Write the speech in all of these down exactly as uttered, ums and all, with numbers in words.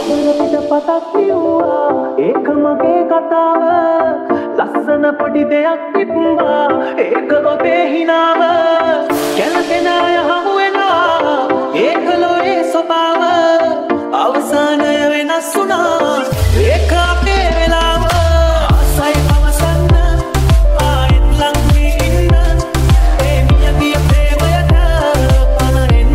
පතක් ලියුවා ඒක මගේ කතාව ලස්සන පොඩි දෙයක් තිබ්බා ඒක ඔබේ හිනාව කැළපෙන අය හමු වෙනවා ඒක ලෝයේ ස්වභාව අවසානය වෙනස් වුණා ඒක අපේ වෙලාව ආසයි පවසන්න ආයෙත් ලං වී ඉන්න ඒ මියගිය ප්‍රේමයට පණ එන්න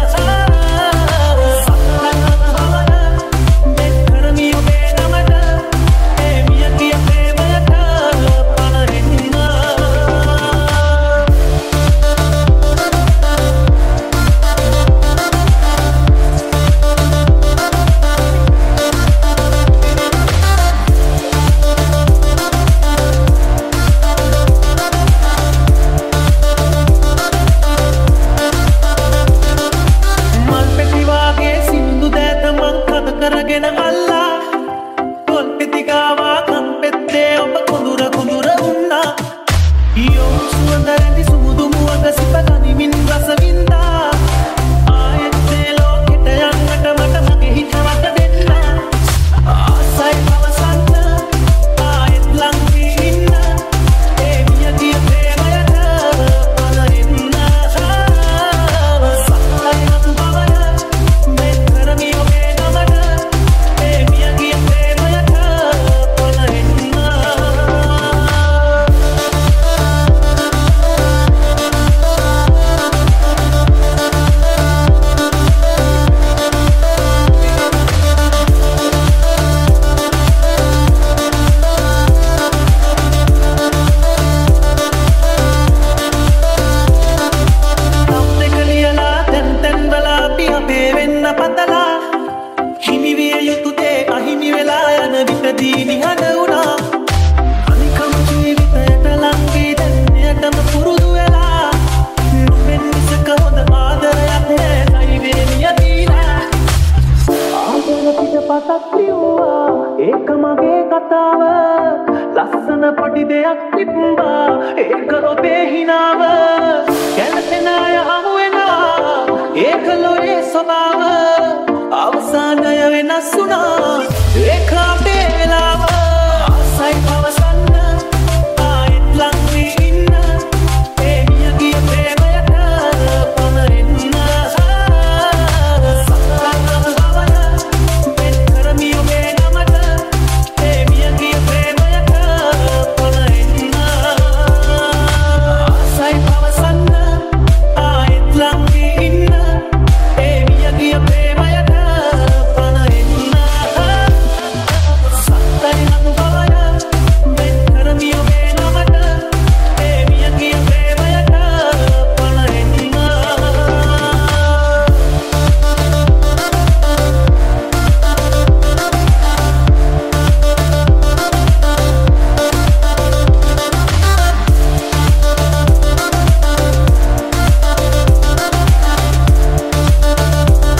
කරගෙන අල්ලා තොල් පෙති ගාවා කම් පෙත්තේ ඔබ කුඳුර කුඳුර උන්නා ඊයෝ සුවඳ රැඳි සුමුදු මුවග සිප ගනිමින් රස වින්දා ආයෙත් මේ ලෝකෙට යන්නට මට මගේ හිත වත දෙන්න ආසයි පවසන්න ආයෙත් ලං වී ඉන්න ඒ මියගිය ප්‍රේමයට පණ එන්න සත්‍යය හතු බවය මේ කරමි ඔබේ දීනි හද වුණා අනිකම ජීවිතයට ලංකී දැන්නයටම පුරුදු වෙලා නුඹෙන් මිසක හොඳ ආදරයක් නෑ සයිවේ නියතිලා ආදර පිට පතක් ලියුවා ඒක මගේ කතාව ලස්සන පොඩි දෙයක් තිබ්බා ඒක ඔබේ හිනාව කැළපෙන අය